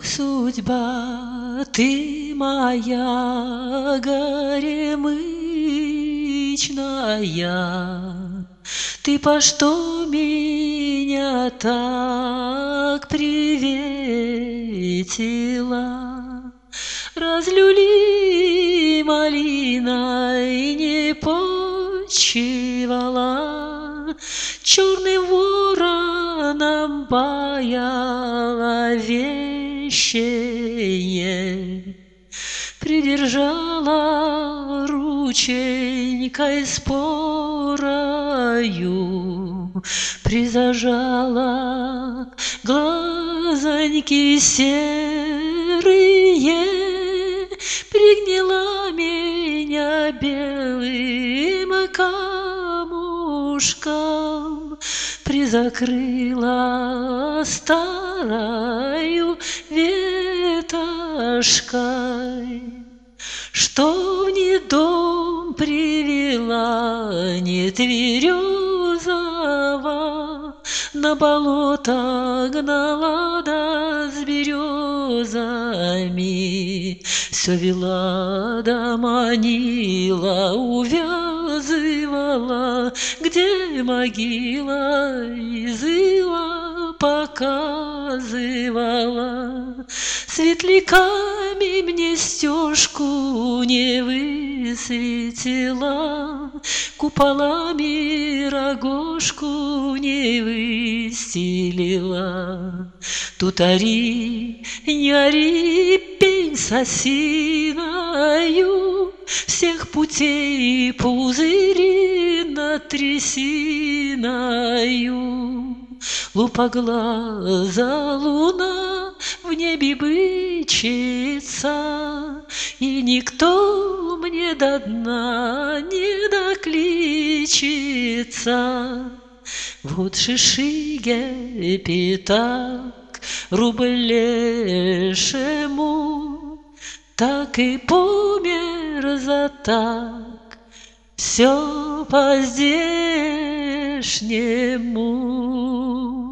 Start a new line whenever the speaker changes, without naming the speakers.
судьба, ты моя горемычная, ты по что меня так приветила? Разлюли малиной не почивала, черным вороном паяла вещее, придержала рученькой спорою, призажала глазоньки серые, пригнала меня белым камушком, призакрыла старою ветошкой. Что мне дом привела, не тверезова, на болото гнала да с березами, все вела да манила, увязывала, где могила, изыла показывала. Светляками мне стежку не высветила, куполами рогожку не выстелила. Тут ори, не ори, пень с осиною, всех путей пузыри над трясиною. Лупоглаза луна в небе бычится, и никто мне до дна не докличется. Вот шишиге пятак рублешему, так и помер за так, все по-здешнему.